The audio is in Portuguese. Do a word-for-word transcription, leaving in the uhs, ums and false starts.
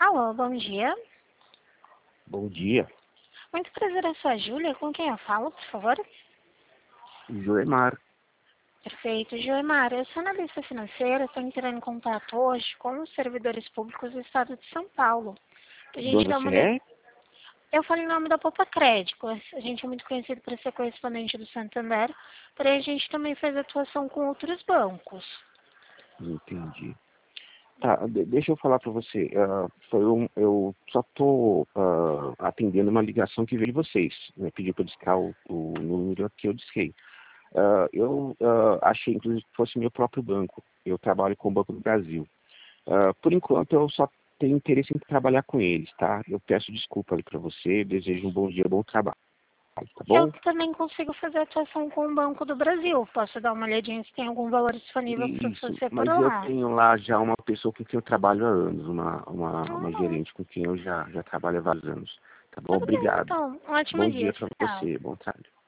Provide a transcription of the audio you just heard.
Alô, bom dia. Bom dia, Muito prazer, eu sou a Júlia. Com quem eu falo, por favor? Joemar. Perfeito. Joemar, eu sou analista financeira, estou entrando em contato hoje com os servidores públicos do estado de São Paulo. A De onde gente dá você uma olhada. é? Eu falo em nome da Poupa Crédito. A gente é muito conhecido por ser correspondente do Santander, porém a gente também faz atuação com outros bancos. Entendi. Tá, de- deixa eu falar para você. ah, foi um, eu só estou atendendo uma ligação que veio de vocês. Né? Pediu para eu discar o, o número que eu disquei. Ah, eu ah, achei, inclusive, que fosse meu próprio banco. Eu trabalho com o Banco do Brasil. Ah, por enquanto, eu só tenho interesse em trabalhar com eles, tá? Eu peço desculpa ali para você. Desejo um bom dia, bom trabalho, tá Eu bom? também consigo fazer atuação com o Banco do Brasil. Posso dar uma olhadinha se tem algum valor disponível para Isso, você por mas eu lá. tenho lá já uma pessoa com quem eu trabalho há anos, uma, uma, uma Hum, gerente com quem eu já, já trabalho há vários anos. Tá bom? tudo bem, Obrigado. então. Um ótimo Bom dia. dia para Tchau. você, bom trabalho.